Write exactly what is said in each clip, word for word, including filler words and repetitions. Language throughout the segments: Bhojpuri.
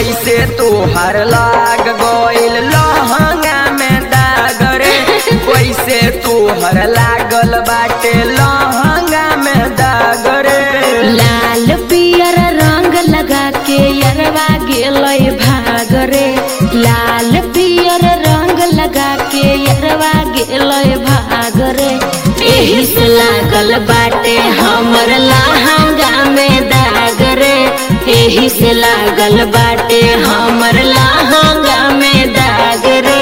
कैसे तोहर लाग गइल लहंगा में दाग रे कैसे तोहर लागल बाटे लहंगा में दाग रे। लाल पियर रंग लगा के यरवा गेलय भाग रे, लाल पियर रंग लगा के यरवा गेलय भाग रे। एही से लागल बाटे हमर लहंगा में दाग रे, एही से लागल बाटे हमर लहंगा में दाग रे।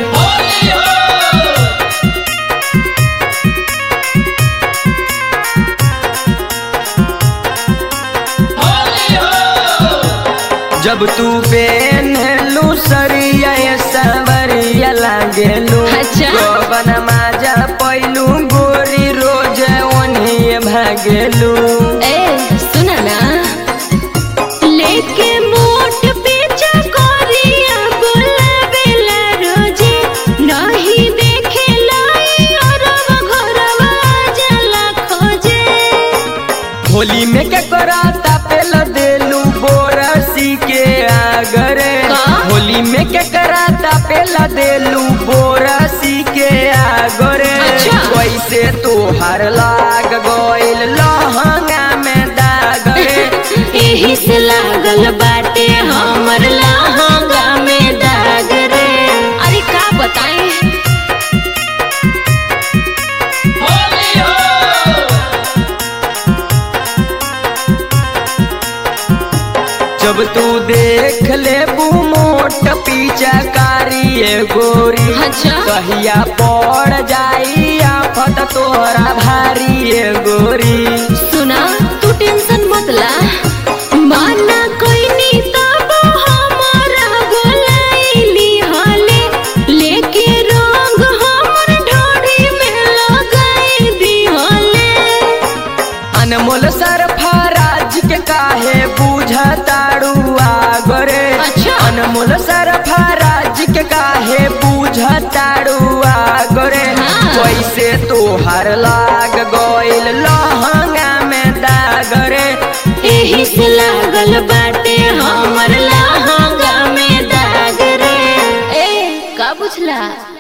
जब तू पहनलू सरिया सवरिया लागेलू अच्छा। गोबन माजा पैलू गोरी रोज ओन्ही भागेलू। ए सुना ना, लेके मोट पीछा कोरिया बुलावेला रोजे, नहीं देखे लाई औरवा घरवा जला खोजे। होली में क्या कराता पेल देलू बोरसी के आगरे, होली में क्या कराता पेला देलू बोरसी के आगरे। अच्छा। कैसे तोहर लाग गइल लहंगा में दाग रे एही से लागल बाटे हमर लहंगा में दाग रे। अरे का बताएं, जब तू देख ले मोट पीछा कारी गोरी अच्छा। कहिया पड़ जाई आफत तोहरा भारी गोरी। सुना तू टेंशन मत ला, माना कोई नी तब हमारा गोलाइली हाले, लेके रंग हमर ढोड़ी में लगाई दी हाले। अनमोल सरफराज के काहे बुझताड़ू आगरे। अच्छा। अनमोल सरफराज के काहे बुझताड़ू आगरे। हाँ। कैसे तोहर लाग गइल लहंगा में दाग रे एही से लागल बाटे हमर लहंगा में दाग रे। ए का बुझला।